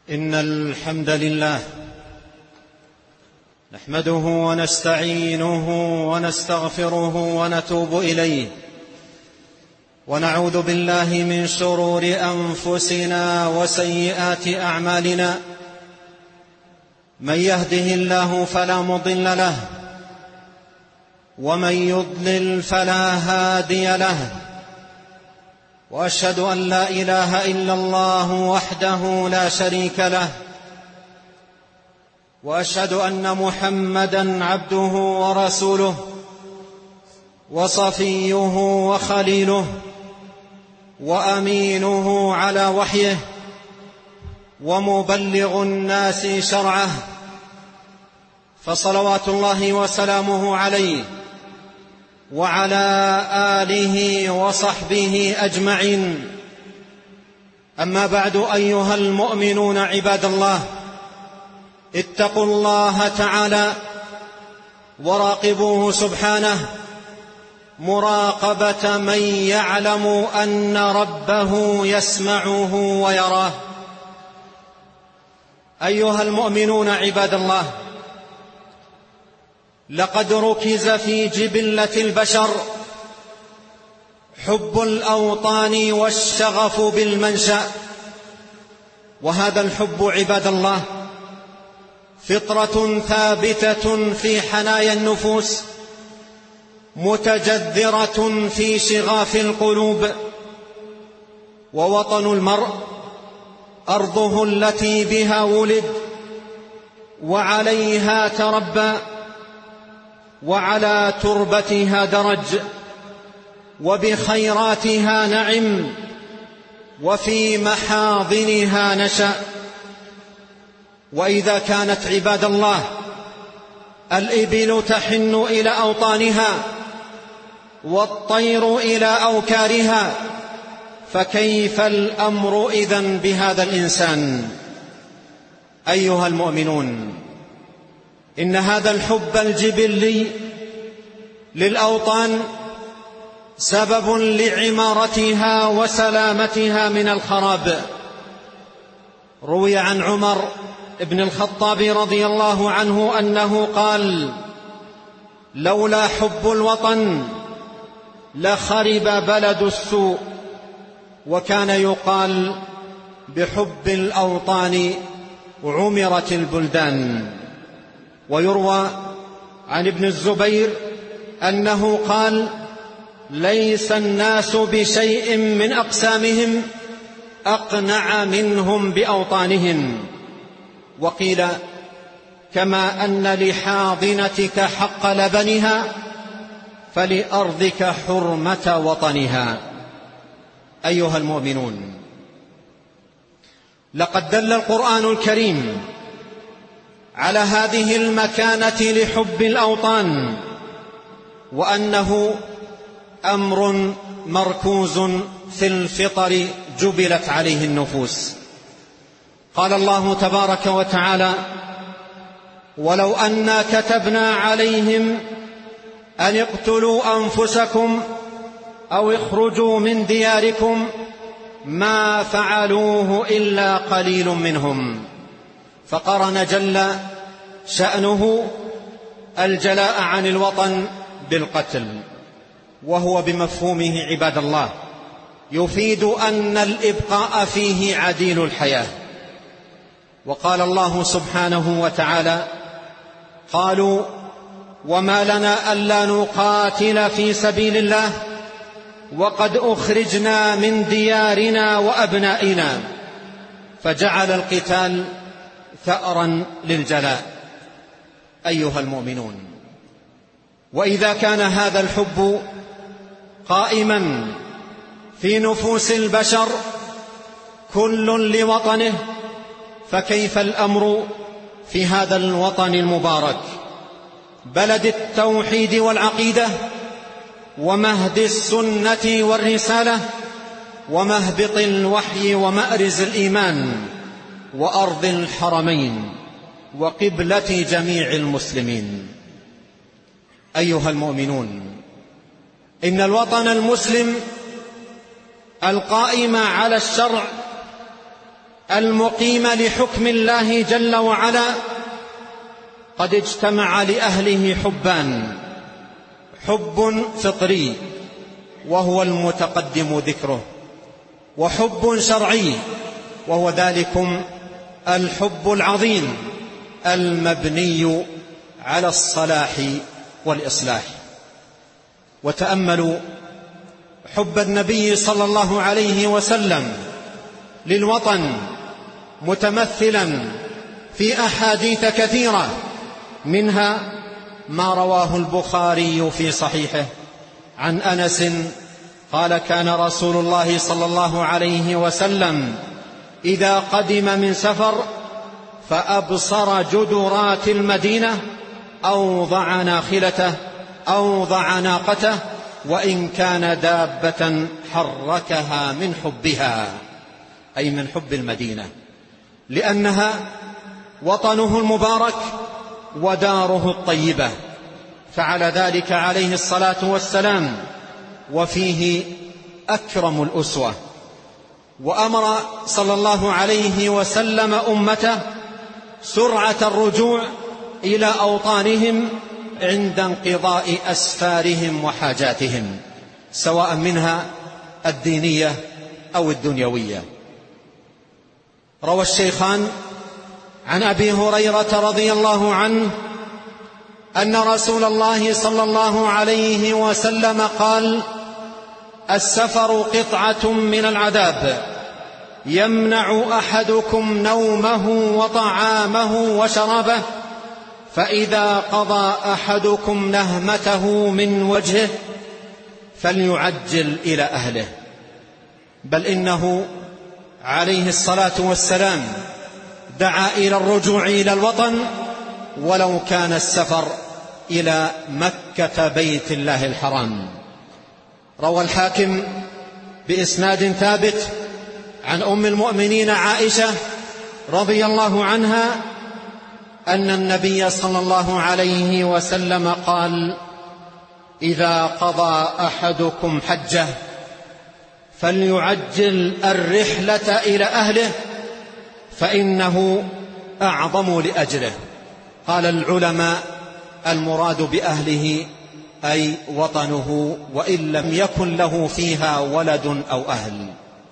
إن الحمد لله نحمده ونستعينه ونستغفره ونتوب إليه، ونعوذ بالله من شرور أنفسنا وسيئات أعمالنا. من يهده الله فلا مضل له، ومن يضلل فلا هادي له، وأشهد أن لا إله إلا الله وحده لا شريك له، وأشهد أن محمدًا عبده ورسوله وصفيه وخليله وأمينه على وحيه، ومبلغ الناس شرعه، فصلوات الله وسلامه عليه وعلى آله وصحبه أجمعين. أما بعد، أيها المؤمنون عباد الله، اتقوا الله تعالى وراقبوه سبحانه مراقبة من يعلم أن ربه يسمعه ويراه. أيها المؤمنون عباد الله، لقد ركز في جبلة البشر حب الأوطان والشغف بالمنشأ، وهذا الحب عباد الله فطرة ثابتة في حنايا النفوس، متجذرة في شغاف القلوب. ووطن المرء أرضه التي بها ولد وعليها تربى، وعلى تربتها درج، وبخيراتها نعم، وفي محاضنها نشأ. وإذا كانت عباد الله الإبل تحن إلى أوطانها والطير إلى أوكارها، فكيف الأمر إذن بهذا الإنسان؟ أيها المؤمنون، إن هذا الحب الجبلي للأوطان سبب لعمارتها وسلامتها من الخراب. روي عن عمر ابن الخطاب رضي الله عنه أنه قال: لولا حب الوطن لخرب بلد السوء. وكان يقال: بحب الأوطان عمرت البلدان. ويروى عن ابن الزبير أنه قال: ليس الناس بشيء من أقسامهم أقنع منهم بأوطانهم. وقيل: كما أن لحاضنتك حق لبنها فلأرضك حرمة وطنها. أيها المؤمنون، لقد دل القرآن الكريم على هذه المكانة لحب الأوطان، وأنه أمر مركوز في الفطر جبلت عليه النفوس. قال الله تبارك وتعالى: ولو أنا كتبنا عليهم أن اقتلوا أنفسكم أو اخرجوا من دياركم ما فعلوه إلا قليل منهم. فقرن جل شأنه الجلاء عن الوطن بالقتل، وهو بمفهومه عباد الله يفيد أن الإبقاء فيه عديل الحياة. وقال الله سبحانه وتعالى: قالوا وما لنا ألا نقاتل في سبيل الله وقد أخرجنا من ديارنا وأبنائنا. فجعل القتال ثأرا للجلاء. أيها المؤمنون، وإذا كان هذا الحب قائما في نفوس البشر كل لوطنه، فكيف الأمر في هذا الوطن المبارك، بلد التوحيد والعقيدة، ومهد السنة والرسالة، ومهبط الوحي ومأرز الإيمان، وأرض الحرمين، وقبلة جميع المسلمين. أيها المؤمنون، إن الوطن المسلم القائم على الشرع المقيم لحكم الله جل وعلا قد اجتمع لأهله حبان: حب فطري وهو المتقدم ذكره، وحب شرعي وهو ذلكم الحب العظيم المبني على الصلاح والإصلاح. وتأملوا حب النبي صلى الله عليه وسلم للوطن متمثلا في أحاديث كثيرة، منها ما رواه البخاري في صحيحه عن أنس قال: كان رسول الله صلى الله عليه وسلم إذا قدم من سفر فأبصر جدرات المدينة أوضع ناخلته أوضع ناقته، وإن كان دابة حركها من حبها، أي من حب المدينة، لأنها وطنه المبارك وداره الطيبة. فعل ذلك عليه الصلاة والسلام، وفيه أكرم الأسوة. وأمر صلى الله عليه وسلم أمته سرعة الرجوع إلى أوطانهم عند انقضاء أسفارهم وحاجاتهم، سواء منها الدينية أو الدنيوية. روى الشيخان عن أبي هريرة رضي الله عنه أن رسول الله صلى الله عليه وسلم قال: السفر قطعة من العذاب، يمنع أحدكم نومه وطعامه وشرابه، فإذا قضى أحدكم نهمته من وجهه فليعجل إلى أهله. بل إنه عليه الصلاة والسلام دعا إلى الرجوع إلى الوطن ولو كان السفر إلى مكة بيت الله الحرام. روى الحاكم بإسناد ثابت عن أم المؤمنين عائشة رضي الله عنها أن النبي صلى الله عليه وسلم قال: إذا قضى أحدكم حجه فليعجل الرحلة إلى أهله فإنه أعظم لأجره. قال العلماء: المراد بأهله أي وطنه، وإن لم يكن له فيها ولد أو أهل.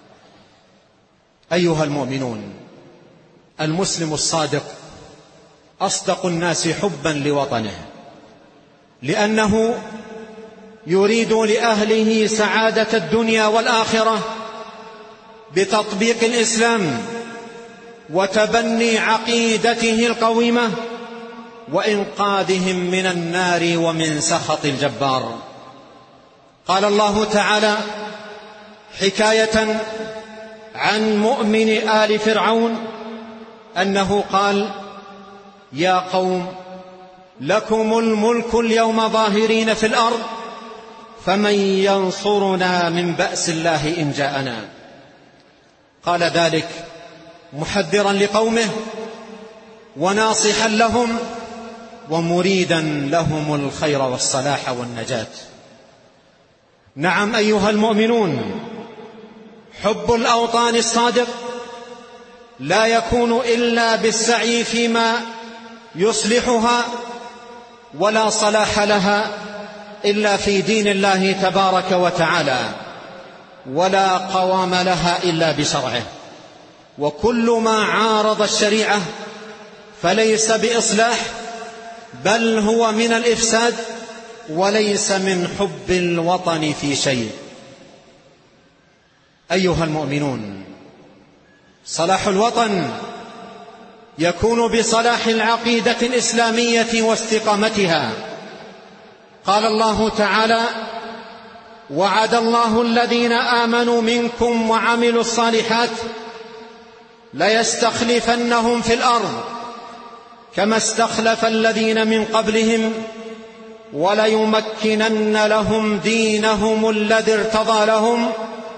أيها المؤمنون، المسلم الصادق أصدق الناس حبا لوطنه، لأنه يريد لأهله سعادة الدنيا والآخرة بتطبيق الإسلام وتبني عقيدته القويمة وإنقاذهم من النار ومن سخط الجبار. قال الله تعالى حكاية عن مؤمن آل فرعون أنه قال: يا قوم لكم الملك اليوم ظاهرين في الأرض فمن ينصرنا من بأس الله إن جاءنا. قال ذلك محذرا لقومه وناصحا لهم ومريدا لهم الخير والصلاح والنجاة. نعم أيها المؤمنون، حب الأوطان الصادق لا يكون إلا بالسعي فيما يصلحها، ولا صلاح لها إلا في دين الله تبارك وتعالى، ولا قوام لها إلا بشرعه. وكل ما عارض الشريعة فليس بإصلاح، بل هو من الإفساد، وليس من حب الوطن في شيء. أيها المؤمنون، صلاح الوطن يكون بصلاح العقيدة الإسلامية واستقامتها. قال الله تعالى: وعد الله الذين آمنوا منكم وعملوا الصالحات ليستخلفنهم في الأرض كما استخلف الذين من قبلهم وليمكنن لهم دينهم الذي ارتضى لهم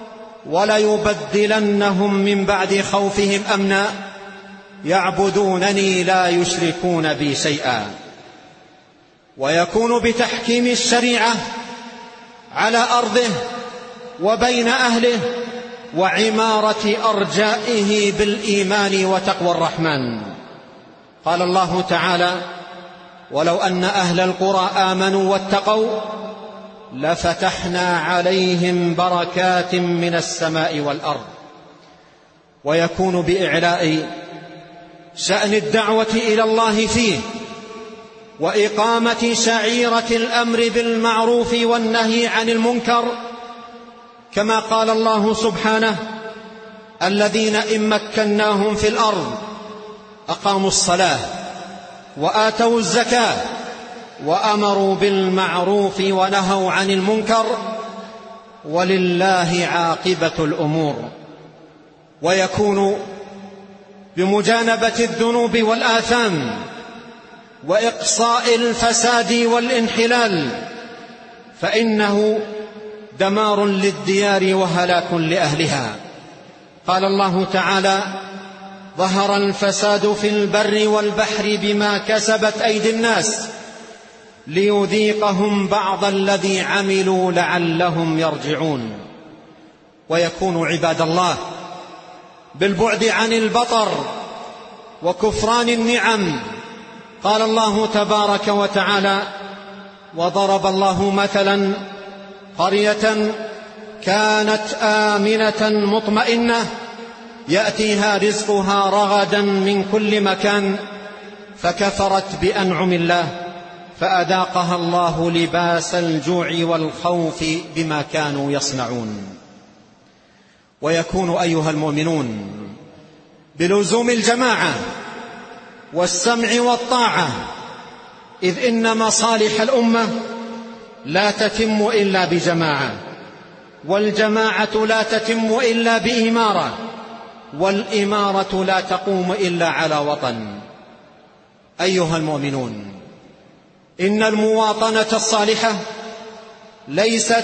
وليبدلنهم من بعد خوفهم أمنا يعبدونني لا يشركون بي شيئا. ويكون بتحكيم الشريعة على أرضه وبين أهله وعمارة أرجائه بالإيمان وتقوى الرحمن. قال الله تعالى: ولو أن أهل القرى آمنوا واتقوا لفتحنا عليهم بركات من السماء والأرض. ويكون بإعلاء شأن الدعوة إلى الله فيه وإقامة شعيرة الأمر بالمعروف والنهي عن المنكر، كما قال الله سبحانه: الذين إن مكناهم في الأرض أقاموا الصلاة وآتوا الزكاة وأمروا بالمعروف ونهوا عن المنكر ولله عاقبة الأمور. ويكون بمجانبة الذنوب والآثام وإقصاء الفساد والانحلال، فإنه دمار للديار وهلاك لأهلها. قال الله تعالى: ظهر الفساد في البر والبحر بما كسبت أيدي الناس ليذيقهم بعض الذي عملوا لعلهم يرجعون. ويكون عباد الله بالبعد عن البطر وكفران النعم. قال الله تبارك وتعالى: وضرب الله مثلا قرية كانت آمنة مطمئنة يأتيها رزقها رغدا من كل مكان فكفرت بأنعم الله فأذاقها الله لباس الجوع والخوف بما كانوا يصنعون. ويكون أيها المؤمنون بلزوم الجماعة والسمع والطاعة، إذ إن مصالح الأمة لا تتم إلا بجماعة، والجماعة لا تتم إلا بإمارة، والإمارة لا تقوم إلا على وطن. أيها المؤمنون، إن المواطنة الصالحة ليست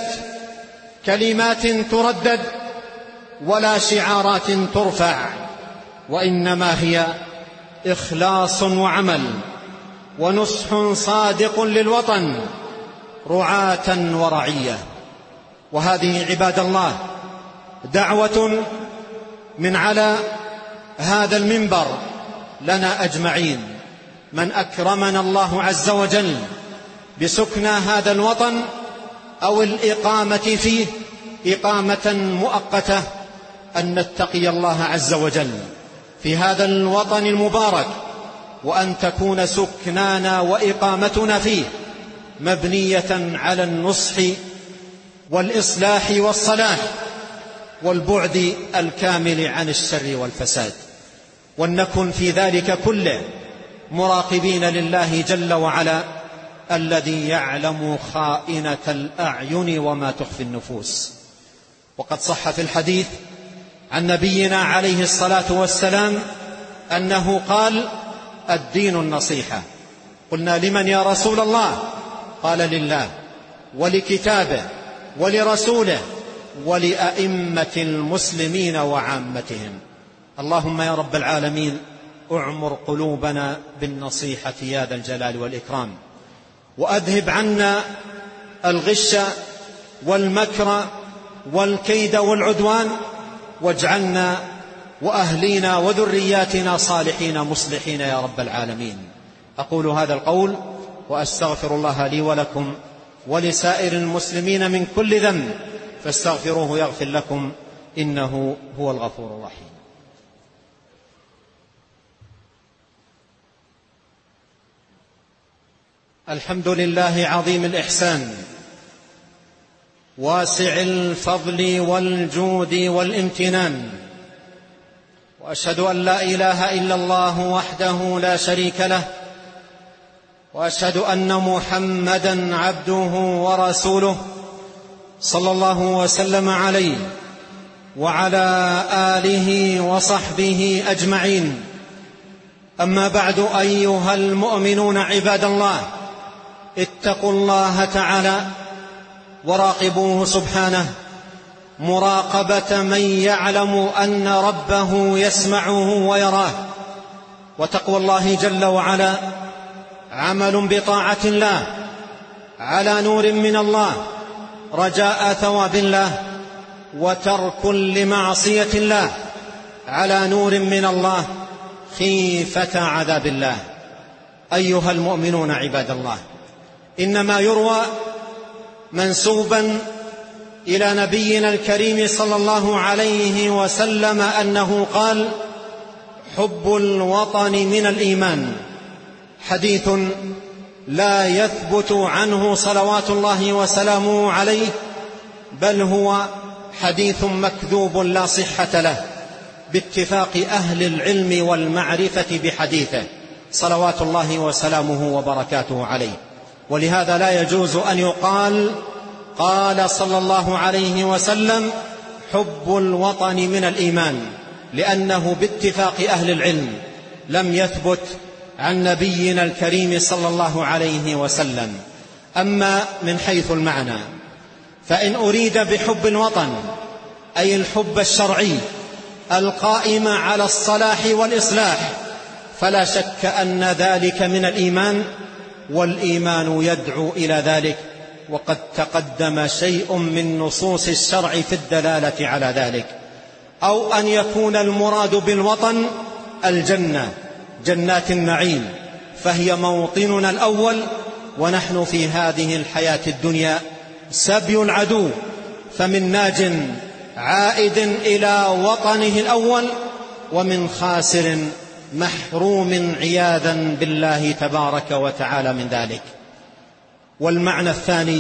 كلمات تردد ولا شعارات ترفع، وإنما هي إخلاص وعمل ونصح صادق للوطن رعاة ورعية. وهذه عباد الله دعوة من على هذا المنبر لنا أجمعين، من أكرمنا الله عز وجل بسكنى هذا الوطن أو الإقامة فيه إقامة مؤقتة، أن نتقي الله عز وجل في هذا الوطن المبارك، وأن تكون سكنانا وإقامتنا فيه مبنية على النصح والإصلاح والصلاح والبعد الكامل عن الشر والفساد، ولنكن في ذلك كله مراقبين لله جل وعلا الذي يعلم خائنة الأعين وما تخفي النفوس. وقد صح في الحديث عن نبينا عليه الصلاة والسلام أنه قال: الدين النصيحة. قلنا: لمن يا رسول الله؟ قال: لله ولكتابه ولرسوله ولأئمة المسلمين وعامتهم. اللهم يا رب العالمين اعمر قلوبنا بالنصيحة يا ذا الجلال والإكرام، وأذهب عنا الغش والمكر والكيد والعدوان، واجعلنا وأهلينا وذرياتنا صالحين مصلحين يا رب العالمين. أقول هذا القول وأستغفر الله لي ولكم ولسائر المسلمين من كل ذنب، فاستغفروه يغفر لكم، إنه هو الغفور الرحيم. الحمد لله عظيم الإحسان واسع الفضل والجود والامتنان، وأشهد أن لا إله إلا الله وحده لا شريك له، وأشهد أن محمدا عبده ورسوله صلى الله وسلم عليه وعلى آله وصحبه أجمعين. أما بعد، أيها المؤمنون عباد الله، اتقوا الله تعالى وراقبوه سبحانه مراقبة من يعلم أن ربه يسمعه ويراه. وتقوى الله جل وعلا عمل بطاعة الله على نور من الله رجاء ثواب الله، وترك لمعصية الله على نور من الله خيفة عذاب الله. أيها المؤمنون عباد الله، إنما يروى منسوبا إلى نبينا الكريم صلى الله عليه وسلم أنه قال: حب الوطن من الإيمان. حديث لا يثبت عنه صلوات الله وسلامه عليه، بل هو حديث مكذوب لا صحة له باتفاق أهل العلم والمعرفة بحديثه صلوات الله وسلامه وبركاته عليه. ولهذا لا يجوز أن يقال قال صلى الله عليه وسلم حب الوطن من الإيمان، لأنه باتفاق أهل العلم لم يثبت عن نبينا الكريم صلى الله عليه وسلم. أما من حيث المعنى، فإن أريد بحب الوطن أي الحب الشرعي القائم على الصلاح والإصلاح، فلا شك أن ذلك من الإيمان، والإيمان يدعو إلى ذلك، وقد تقدم شيء من نصوص الشرع في الدلالة على ذلك. أو أن يكون المراد بالوطن الجنة، جنات النعيم، فهي موطننا الأول، ونحن في هذه الحياة الدنيا سبي العدو، فمن ناج عائد إلى وطنه الأول، ومن خاسر محروم عياذا بالله تبارك وتعالى من ذلك. والمعنى الثاني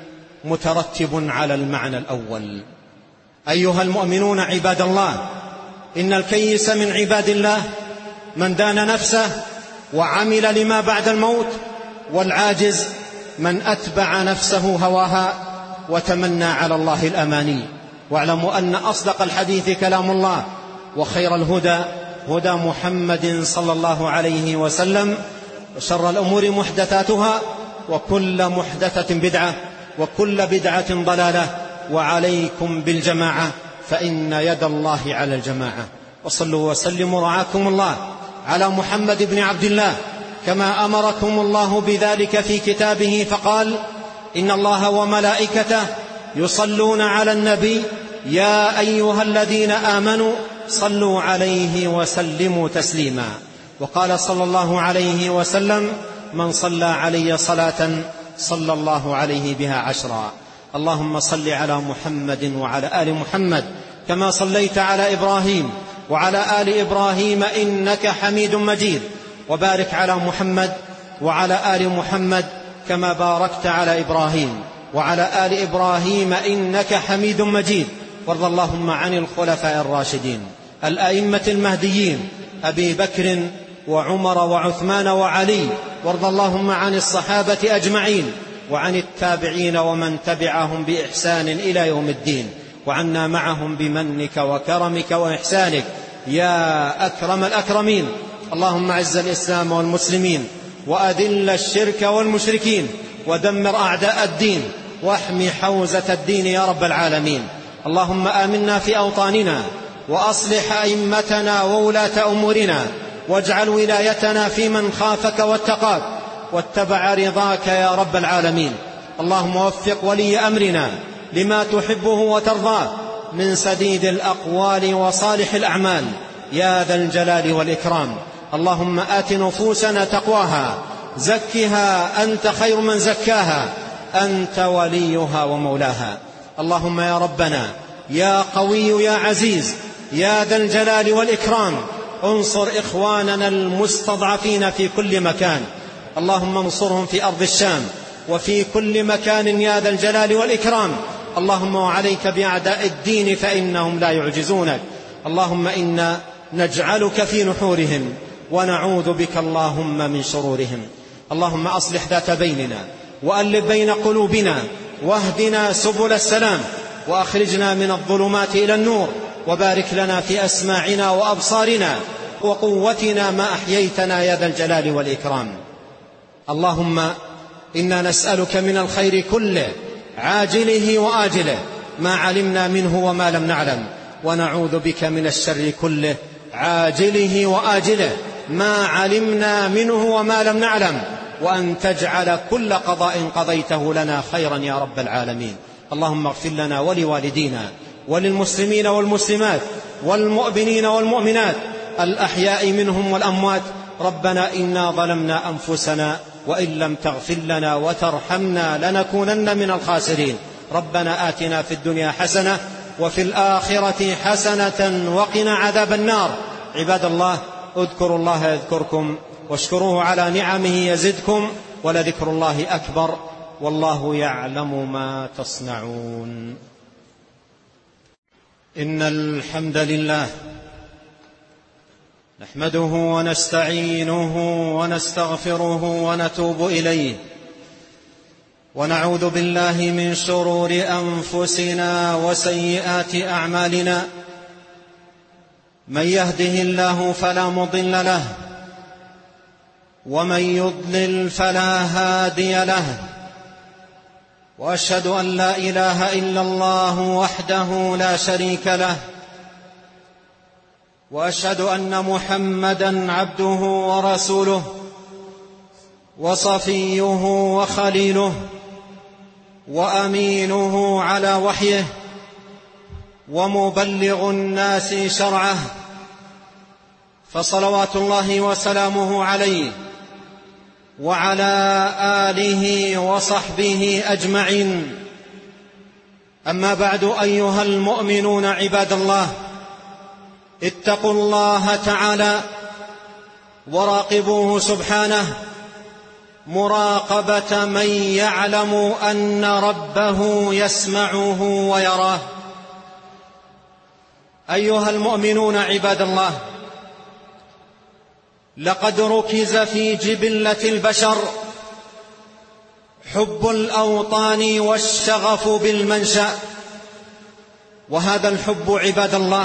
مترتب على المعنى الأول. أيها المؤمنون عباد الله، إن الكيس من عباد الله من دان نفسه وعمل لما بعد الموت، والعاجز من أتبع نفسه هواها وتمنى على الله الأماني. واعلموا أن أصدق الحديث كلام الله، وخير الهدى هدى محمد صلى الله عليه وسلم، وشر الأمور محدثاتها، وكل محدثة بدعة، وكل بدعة ضلالة، وعليكم بالجماعة فإن يد الله على الجماعة. وصلوا وسلموا رعاكم الله على محمد بن عبد الله كما أمركم الله بذلك في كتابه، فقال: إن الله وملائكته يصلون على النبي يا أيها الذين آمنوا صلوا عليه وسلموا تسليما. وقال صلى الله عليه وسلم: من صلى علي صلاة صلى الله عليه بها 10. اللهم صل على محمد وعلى آل محمد كما صليت على إبراهيم وعلى آل إبراهيم إنك حميد مجيد، وبارك على محمد وعلى آل محمد كما باركت على إبراهيم وعلى آل إبراهيم إنك حميد مجيد. وارض اللهم عن الخلفاء الراشدين الأئمة المهديين أبي بكر وعمر وعثمان وعلي، وارض اللهم عن الصحابة أجمعين وعن التابعين ومن تبعهم بإحسان إلى يوم الدين، وعنا معهم بمنك وكرمك وإحسانك يا أكرم الأكرمين. اللهم أعز الإسلام والمسلمين، وأذل الشرك والمشركين، ودمر أعداء الدين، واحمي حوزة الدين يا رب العالمين. اللهم آمنا في أوطاننا، وأصلح أئمتنا وولاة أمورنا، واجعل ولايتنا في من خافك واتقاك واتبع رضاك يا رب العالمين. اللهم وفق ولي أمرنا لما تحبه وترضاه من سديد الأقوال وصالح الأعمال يا ذا الجلال والإكرام. اللهم آت نفوسنا تقواها، زكها أنت خير من زكاها، أنت وليها ومولاها. اللهم يا ربنا يا قوي يا عزيز يا ذا الجلال والإكرام، انصر إخواننا المستضعفين في كل مكان. اللهم انصرهم في أرض الشام وفي كل مكان يا ذا الجلال والإكرام. اللهم وعليك بأعداء الدين فإنهم لا يعجزونك. اللهم إنا نجعلك في نحورهم ونعوذ بك اللهم من شرورهم. اللهم أصلح ذات بيننا، وألف بين قلوبنا، واهدنا سبل السلام، وأخرجنا من الظلمات إلى النور، وبارك لنا في أسماعنا وأبصارنا وقوتنا ما أحييتنا يا ذا الجلال والإكرام. اللهم إنا نسألك من الخير كله عاجله وآجله ما علمنا منه وما لم نعلم، ونعوذ بك من الشر كله عاجله وآجله ما علمنا منه وما لم نعلم، وأن تجعل كل قضاء قضيته لنا خيرا يا رب العالمين. اللهم اغفر لنا ولوالدينا وللمسلمين والمسلمات والمؤمنين والمؤمنات الأحياء منهم والأموات. ربنا إنا ظلمنا أنفسنا وإن لم تغفر لنا وترحمنا لنكونن من الخاسرين. ربنا آتنا في الدنيا حسنة وفي الآخرة حسنة وقنا عذاب النار. عباد الله، اذكروا الله يذكركم واشكروه على نعمه يزدكم، ولذكر الله أكبر، والله يعلم ما تصنعون. إن الحمد لله نحمده ونستعينه ونستغفره ونتوب إليه، ونعوذ بالله من شرور أنفسنا وسيئات أعمالنا. من يهده الله فلا مضل له، ومن يضلل فلا هادي له، وأشهد أن لا إله إلا الله وحده لا شريك له، وأشهد أن محمدًا عبده ورسوله وصفيه وخليله وأمينه على وحيه ومبلغ الناس شرعه، فصلوات الله وسلامه عليه وعلى آله وصحبه أجمعين. أما بعد، أيها المؤمنون عباد الله، اتقوا الله تعالى وراقبوه سبحانه مراقبة من يعلم أن ربه يسمعه ويراه. أيها المؤمنون عباد الله، لقد ركز في جبلة البشر حب الأوطان والشغف بالمنشأ، وهذا الحب عباد الله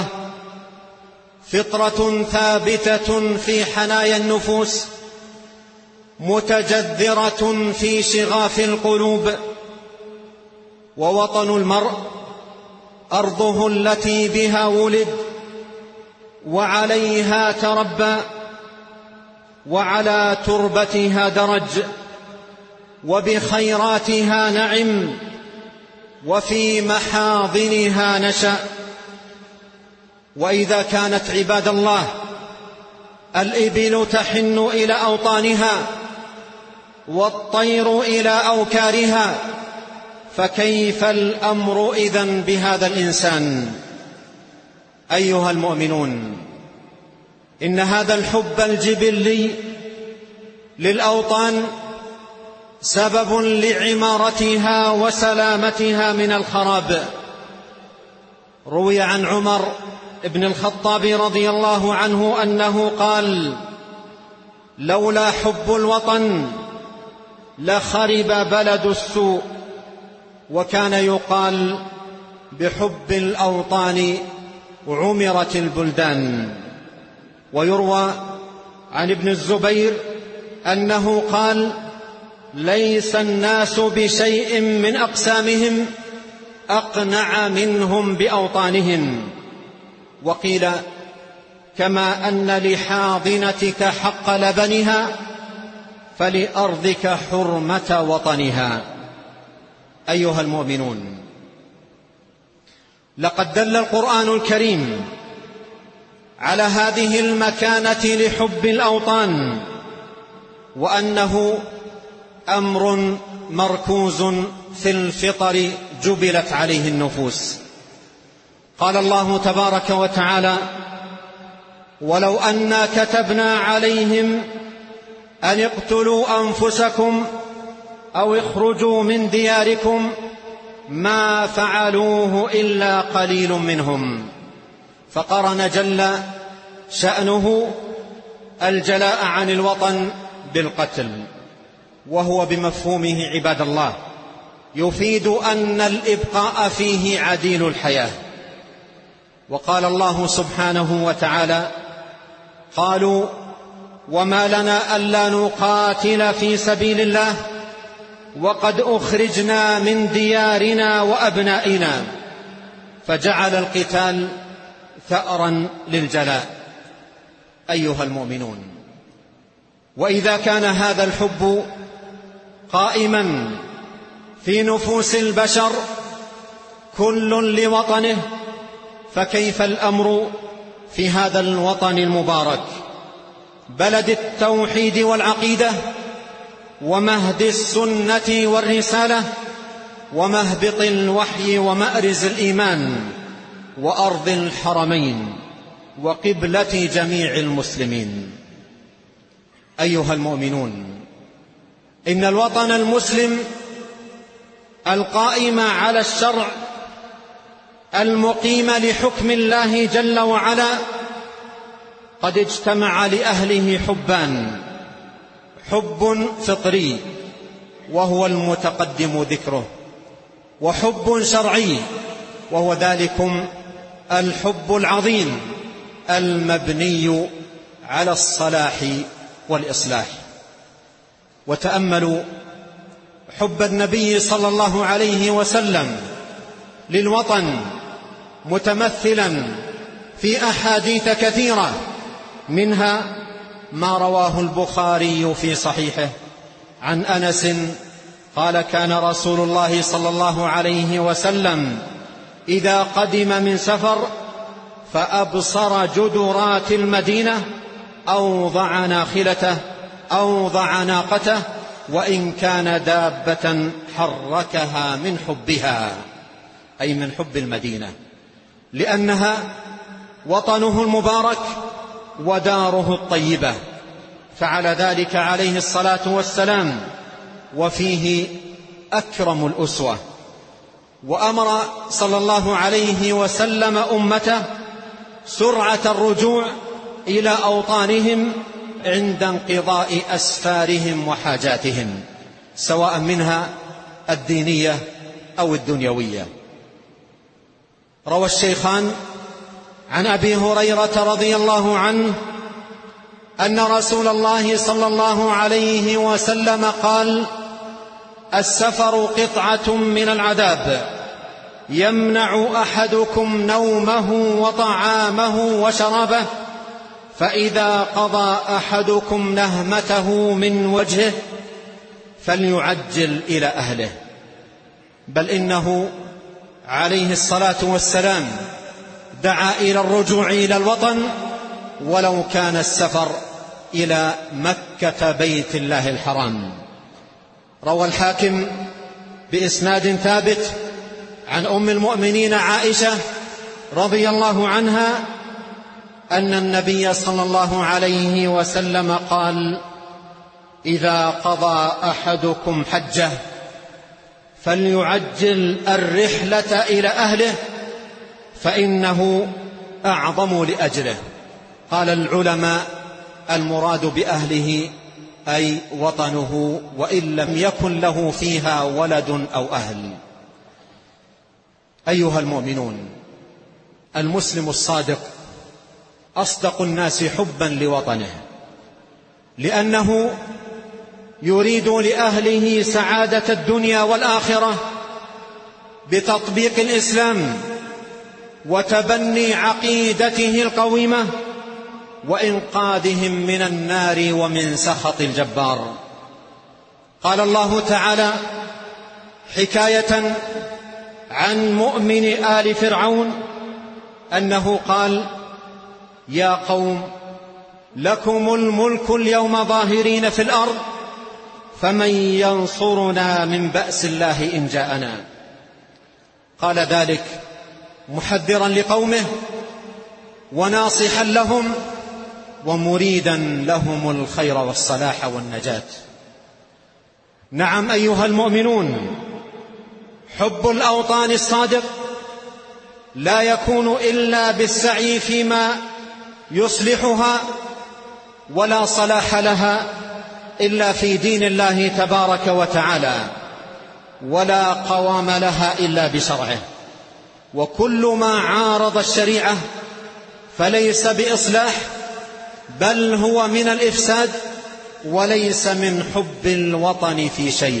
فطرة ثابتة في حنايا النفوس، متجذرة في شغاف القلوب. ووطن المرء أرضه التي بها ولد وعليها تربى، وعلى تربتها درج، وبخيراتها نعم، وفي محاضنها نشأ. وإذا كانت عباد الله الإبل تحن إلى أوطانها والطير إلى أوكارها، فكيف الأمر إذن بهذا الإنسان؟ أيها المؤمنون، إن هذا الحب الجبلي للأوطان سبب لعمارتها وسلامتها من الخراب. روي عن عمر ابن الخطاب رضي الله عنه أنه قال: لولا حب الوطن لخرب بلد السوء. وكان يقال: بحب الأوطان عمرت البلدان. ويروى عن ابن الزبير أنه قال: ليس الناس بشيء من أقسامهم أقنع منهم بأوطانهم. وقيل: كما أن لحاضنتك حق لبنها فلأرضك حرمة وطنها. أيها المؤمنون، لقد دل القرآن الكريم على هذه المكانة لحب الأوطان، وأنه أمر مركوز في الفطر جبلت عليه النفوس. قال الله تبارك وتعالى: ولو أنا كتبنا عليهم أن اقتلوا أنفسكم أو اخرجوا من دياركم ما فعلوه إلا قليل منهم. فقرن جل شأنه الجلاء عن الوطن بالقتل، وهو بمفهومه عباد الله يفيد أن الإبقاء فيه عديل الحياة. وقال الله سبحانه وتعالى: قالوا وما لنا ألا نقاتل في سبيل الله وقد أخرجنا من ديارنا وأبنائنا. فجعل القتال ثأرا للجلاء. أيها المؤمنون، وإذا كان هذا الحب قائما في نفوس البشر كل لوطنه فكيف الأمر في هذا الوطن المبارك، بلد التوحيد والعقيدة، ومهد السنة والرسالة، ومهبط الوحي ومأرز الإيمان، وأرض الحرمين، وقبلة جميع المسلمين. أيها المؤمنون، إن الوطن المسلم القائم على الشرع المقيم لحكم الله جل وعلا قد اجتمع لأهله حبان: حب فطري وهو المتقدم ذكره، وحب شرعي وهو ذلكم الحب العظيم المبني على الصلاح والإصلاح. وتأملوا حب النبي صلى الله عليه وسلم للوطن متمثلا في أحاديث كثيرة، منها ما رواه البخاري في صحيحه عن أنس قال: كان رسول الله صلى الله عليه وسلم إذا قدم من سفر فأبصر جدرات المدينة أوضع ناخلته أوضع ناقته، وإن كان دابة حركها من حبها، أي من حب المدينة، لأنها وطنه المبارك وداره الطيبة. فعل ذلك عليه الصلاة والسلام، وفيه أكرم الأسوة. وأمر صلى الله عليه وسلم أمته سرعة الرجوع إلى أوطانهم عند انقضاء أسفارهم وحاجاتهم، سواء منها الدينية أو الدنيوية. روى الشيخان عن أبي هريرة رضي الله عنه أن رسول الله صلى الله عليه وسلم قال: السفر قطعة من العذاب، يمنع أحدكم نومه وطعامه وشرابه، فإذا قضى أحدكم نهمته من وجهه فليعجل إلى أهله. بل إنه عليه الصلاة والسلام دعا إلى الرجوع إلى الوطن ولو كان السفر إلى مكة بيت الله الحرام. روى الحاكم بإسناد ثابت عن أم المؤمنين عائشة رضي الله عنها أن النبي صلى الله عليه وسلم قال: إذا قضى أحدكم حجه فليعجل الرحلة إلى أهله فإنه أعظم لأجره. قال العلماء: المراد بأهله أي وطنه، وإن لم يكن له فيها ولد أو أهل. أيها المؤمنون، المسلم الصادق أصدق الناس حبا لوطنه، لأنه يريد لأهله سعادة الدنيا والآخرة بتطبيق الإسلام وتبني عقيدته القويمة وإنقاذهم من النار ومن سخط الجبار. قال الله تعالى حكاية عن مؤمن آل فرعون أنه قال: يا قوم لكم الملك اليوم ظاهرين في الأرض فمن ينصرنا من بأس الله إن جاءنا. قال ذلك محذرا لقومه وناصحا لهم ومريدا لهم الخير والصلاح والنجاة. نعم أيها المؤمنون، حب الأوطان الصادق لا يكون إلا بالسعي فيما يصلحها، ولا صلاح لها إلا في دين الله تبارك وتعالى، ولا قوام لها إلا بشرعه. وكل ما عارض الشريعة فليس بإصلاح، بل هو من الإفساد وليس من حب الوطن في شيء.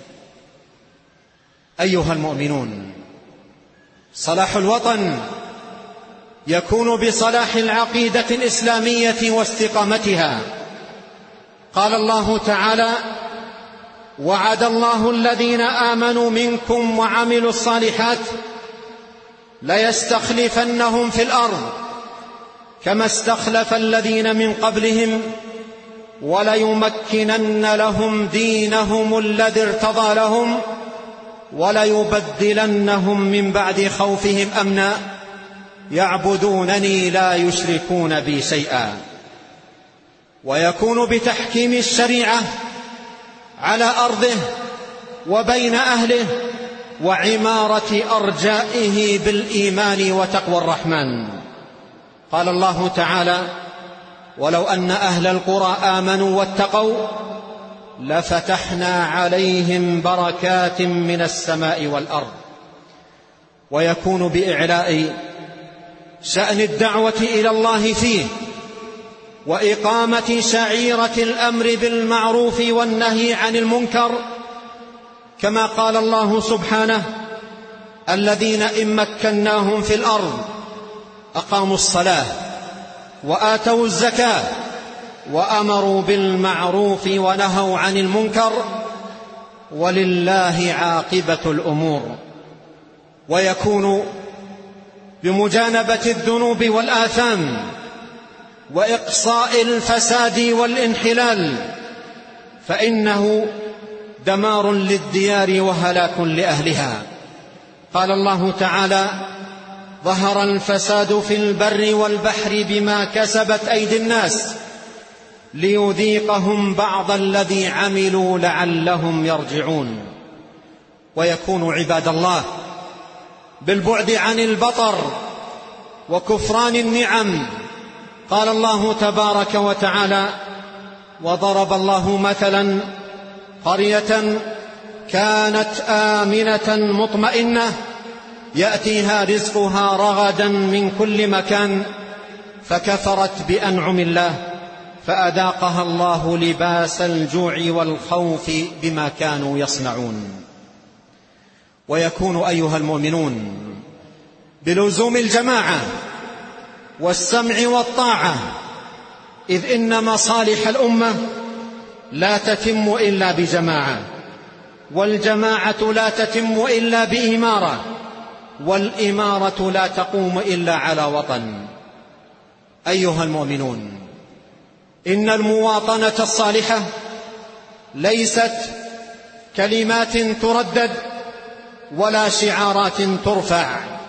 أيها المؤمنون، صلاح الوطن يكون بصلاح العقيدة الإسلامية واستقامتها. قال الله تعالى: وعد الله الذين آمنوا منكم وعملوا الصالحات ليستخلفنهم في الأرض كما استخلف الذين من قبلهم وليمكنن لهم دينهم الذي ارتضى لهم وليبدلنهم من بعد خوفهم أمنا يعبدونني لا يشركون بي شيئا. ويكون بتحكيم الشريعة على أرضه وبين أهله وعمارة أرجائه بالإيمان وتقوى الرحمن. قال الله تعالى: ولو أن أهل القرى آمنوا واتقوا لفتحنا عليهم بركات من السماء والأرض. ويكون بإعلاء شأن الدعوة إلى الله فيه وإقامة شعيرة الأمر بالمعروف والنهي عن المنكر، كما قال الله سبحانه: الذين إن مكناهم في الأرض أقاموا الصلاة وآتوا الزكاة وأمروا بالمعروف ونهوا عن المنكر ولله عاقبة الأمور. ويكون بمجانبة الذنوب والآثام وإقصاء الفساد والانحلال، فإنه دمار للديار وهلاك لأهلها. قال الله تعالى: ظهر الفساد في البر والبحر بما كسبت أيدي الناس ليذيقهم بعض الذي عملوا لعلهم يرجعون. ويكون عباد الله بالبعد عن البطر وكفران النعم. قال الله تبارك وتعالى: وضرب الله مثلا قرية كانت آمنة مطمئنة يأتيها رزقها رغدا من كل مكان فكفرت بأنعم الله فأذاقها الله لباس الجوع والخوف بما كانوا يصنعون. ويكون أيها المؤمنون بلزوم الجماعة والسمع والطاعة، إذ إن مصالح الأمة لا تتم إلا بجماعة، والجماعة لا تتم إلا بإمارة، والإمارة لا تقوم إلا على وطن. أيها المؤمنون، إن المواطنة الصالحة ليست كلمات تردد ولا شعارات ترفع،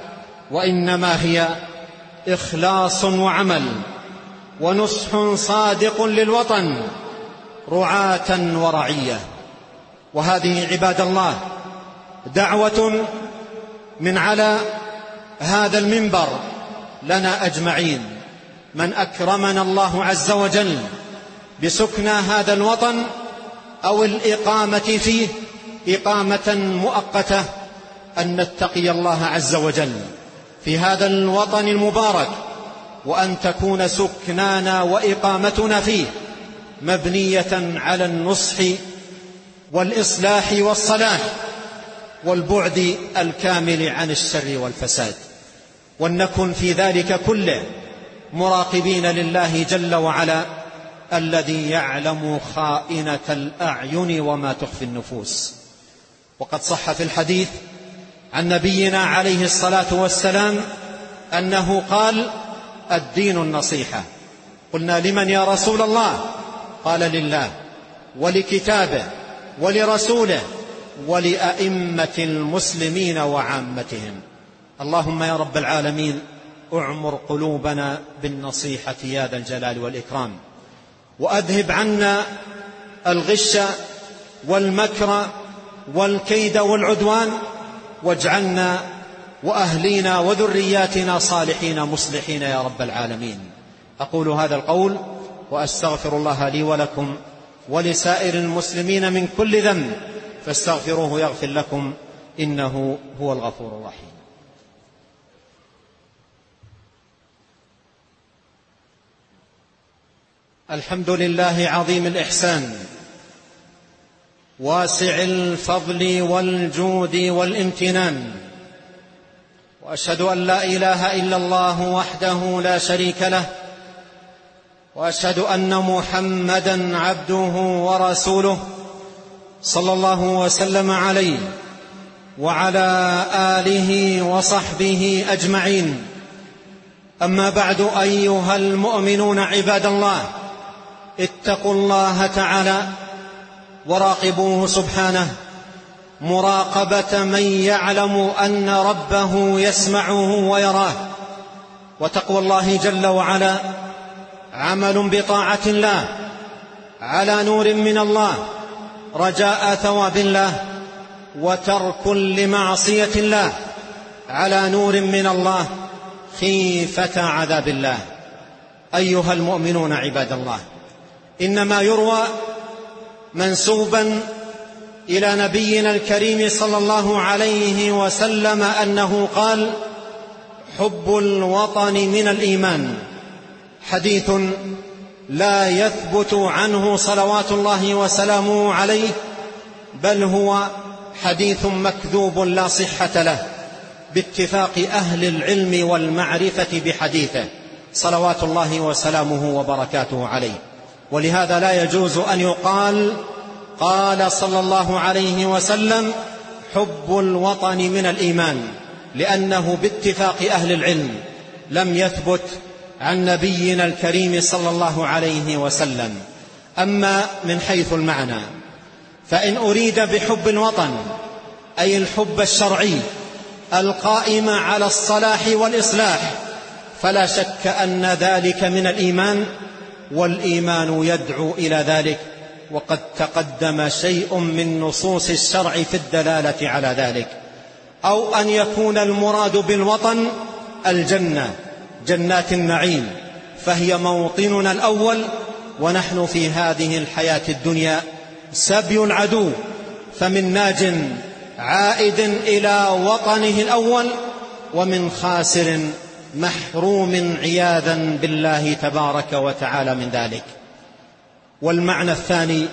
وإنما هي إخلاص وعمل ونصح صادق للوطن رعاة ورعية. وهذه عباد الله دعوة من على هذا المنبر لنا أجمعين، من أكرمنا الله عز وجل بسكنى هذا الوطن أو الإقامة فيه إقامة مؤقتة، أن نتقي الله عز وجل في هذا الوطن المبارك، وأن تكون سكنانا وإقامتنا فيه مبنية على النصح والإصلاح والصلاح والبعد الكامل عن الشر والفساد، ولنكن في ذلك كله مراقبين لله جل وعلا الذي يعلم خائنة الأعين وما تخفي النفوس. وقد صح في الحديث عن نبينا عليه الصلاة والسلام أنه قال: الدين النصيحة. قلنا: لمن يا رسول الله؟ قال: لله ولكتابه ولرسوله ولأئمة المسلمين وعامتهم. اللهم يا رب العالمين اعمر قلوبنا بالنصيحة يا ذا الجلال والإكرام، وأذهب عنا الغش والمكر والكيد والعدوان، واجعلنا وأهلينا وذرياتنا صالحين مصلحين يا رب العالمين. أقول هذا القول وأستغفر الله لي ولكم ولسائر المسلمين من كل ذنب، فاستغفروه يغفر لكم، إنه هو الغفور الرحيم. الحمد لله عظيم الإحسان واسع الفضل والجود والامتنان، وأشهد أن لا إله إلا الله وحده لا شريك له، وأشهد أن محمدا عبده ورسوله صلى الله وسلم عليه وعلى آله وصحبه أجمعين. أما بعد، أيها المؤمنون عباد الله، اتقوا الله تعالى وراقبوه سبحانه مراقبة من يعلم أن ربه يسمعه ويراه. وتقوى الله جل وعلا عمل بطاعة الله على نور من الله رجاء ثواب الله، وترك لمعصية الله على نور من الله خيفة عذاب الله. أيها المؤمنون عباد الله، إنما يروى منسوبا إلى نبينا الكريم صلى الله عليه وسلم أنه قال: حب الوطن من الإيمان. حديث لا يثبت عنه صلوات الله وسلامه عليه، بل هو حديث مكذوب لا صحة له باتفاق أهل العلم والمعرفة بحديثه صلوات الله وسلامه وبركاته عليه. ولهذا لا يجوز أن يقال قال صلى الله عليه وسلم حب الوطن من الإيمان، لأنه باتفاق أهل العلم لم يثبت عن نبينا الكريم صلى الله عليه وسلم. أما من حيث المعنى، فإن أريد بحب الوطن أي الحب الشرعي القائم على الصلاح والإصلاح، فلا شك أن ذلك من الإيمان، والإيمان يدعو إلى ذلك، وقد تقدم شيء من نصوص الشرع في الدلالة على ذلك. أو أن يكون المراد بالوطن الجنة، جنات النعيم، فهي موطننا الأول، ونحن في هذه الحياة الدنيا سبي العدو، فمن ناج عائد إلى وطنه الأول، ومن خاسر محروم عياذا بالله تبارك وتعالى من ذلك. والمعنى الثاني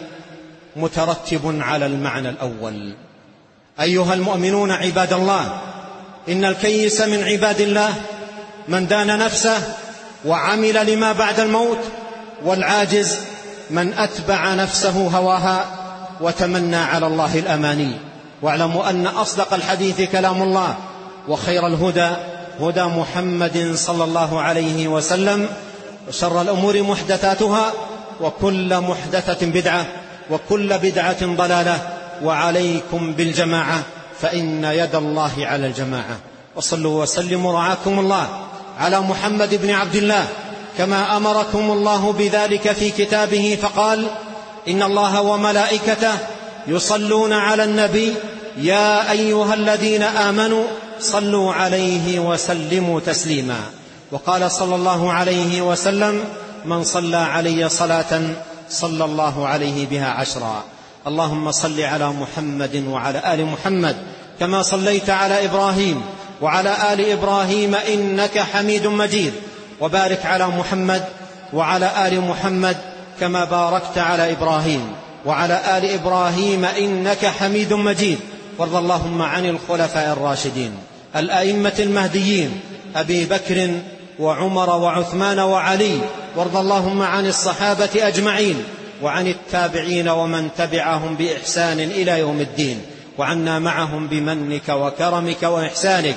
مترتب على المعنى الأول. أيها المؤمنون عباد الله، إن الكيس من عباد الله من دان نفسه وعمل لما بعد الموت، والعاجز من أتبع نفسه هواها وتمنى على الله الأماني. واعلموا أن أصدق الحديث كلام الله، وخير الهدى هدى محمد صلى الله عليه وسلم، وشر الأمور محدثاتها، وكل محدثة بدعة، وكل بدعة ضلالة، وعليكم بالجماعة فإن يد الله على الجماعة. وصلوا وسلموا رعاكم الله على محمد بن عبد الله كما أمركم الله بذلك في كتابه، فقال: إن الله وملائكته يصلون على النبي يا أيها الذين آمنوا صلوا عليه وسلموا تسليما. وقال صلى الله عليه وسلم: من صلى علي صلاة صلى الله عليه بها 10. اللهم صل على محمد وعلى آل محمد كما صليت على إبراهيم وعلى آل إبراهيم إنك حميد مجيد، وبارك على محمد وعلى آل محمد كما باركت على إبراهيم وعلى آل إبراهيم إنك حميد مجيد. وارض اللهم عن الخلفاء الراشدين الأئمة المهديين أبي بكر وعمر وعثمان وعلي، وارض اللهم عن الصحابة أجمعين، وعن التابعين ومن تبعهم بإحسان إلى يوم الدين، وعنا معهم بمنك وكرمك وإحسانك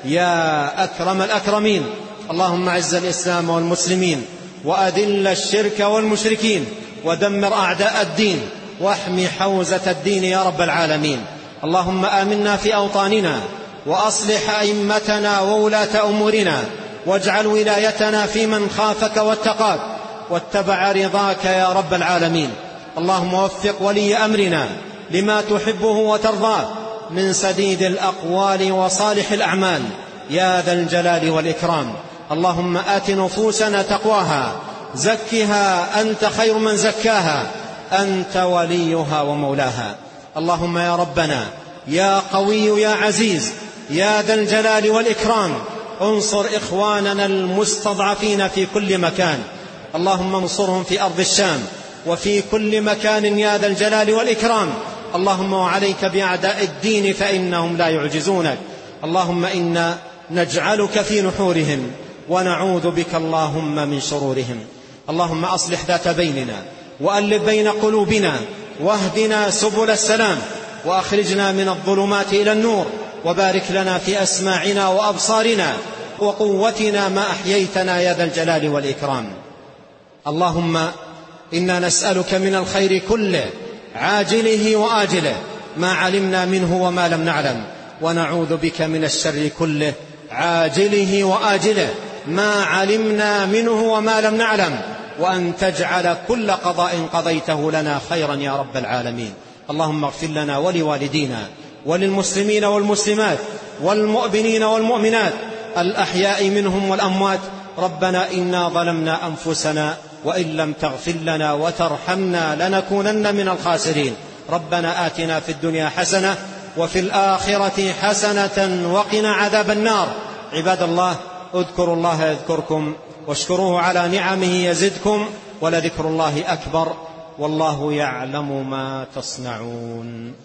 يا أكرم الأكرمين. اللهم أعز الإسلام والمسلمين، وأذل الشرك والمشركين، ودمر أعداء الدين، واحمي حوزة الدين يا رب العالمين. اللهم آمنا في أوطاننا، وأصلح أئمتنا وولاة أمورنا، واجعل ولايتنا في من خافك واتقاك واتبع رضاك يا رب العالمين. اللهم وفق ولي أمرنا لما تحبه وترضاه من سديد الأقوال وصالح الأعمال يا ذا الجلال والإكرام. اللهم آت نفوسنا تقواها، زكها أنت خير من زكاها، أنت وليها ومولاها. اللهم يا ربنا يا قوي يا عزيز يا ذا الجلال والإكرام، انصر إخواننا المستضعفين في كل مكان. اللهم انصرهم في أرض الشام وفي كل مكان يا ذا الجلال والإكرام. اللهم وعليك بأعداء الدين فإنهم لا يعجزونك. اللهم إنا نجعلك في نحورهم ونعوذ بك اللهم من شرورهم. اللهم أصلح ذات بيننا، وألف بين قلوبنا، واهدنا سبل السلام، وأخرجنا من الظلمات إلى النور، وبارك لنا في أسماعنا وأبصارنا وقوتنا ما أحييتنا يا ذا الجلال والإكرام. اللهم إنا نسألك من الخير كله عاجله وآجله ما علمنا منه وما لم نعلم، ونعوذ بك من الشر كله عاجله وآجله ما علمنا منه وما لم نعلم، وأن تجعل كل قضاء قضيته لنا خيرا يا رب العالمين. اللهم اغفر لنا ولوالدينا وللمسلمين والمسلمات والمؤمنين والمؤمنات الأحياء منهم والأموات. ربنا إنا ظلمنا أنفسنا وإن لم تغفر لنا وترحمنا لنكونن من الخاسرين. ربنا آتنا في الدنيا حسنة وفي الآخرة حسنة وقنا عذاب النار. عباد الله، اذكروا الله يذكركم واشكروه على نعمه يزدكم، ولذكر الله أكبر، والله يعلم ما تصنعون.